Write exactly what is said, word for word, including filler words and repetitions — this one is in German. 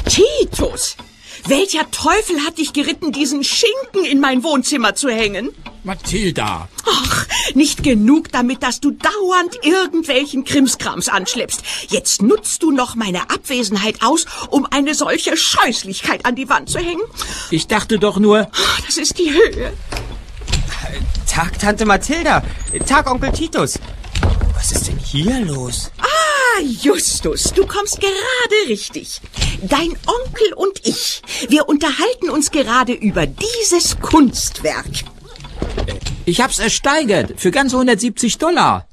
Titus, welcher Teufel hat dich geritten, diesen Schinken in mein Wohnzimmer zu hängen? Mathilda! Ach, nicht genug damit, dass du dauernd irgendwelchen Krimskrams anschleppst. Jetzt nutzt du noch meine Abwesenheit aus, um eine solche Scheußlichkeit an die Wand zu hängen? Ich dachte doch nur... Das ist die Höhe. Tag, Tante Mathilda. Tag, Onkel Titus. Was ist denn hier los? Ah, Justus, du kommst gerade richtig. Dein Onkel und ich, wir unterhalten uns gerade über dieses Kunstwerk. Ich hab's ersteigert für ganze hundertsiebzig Dollar.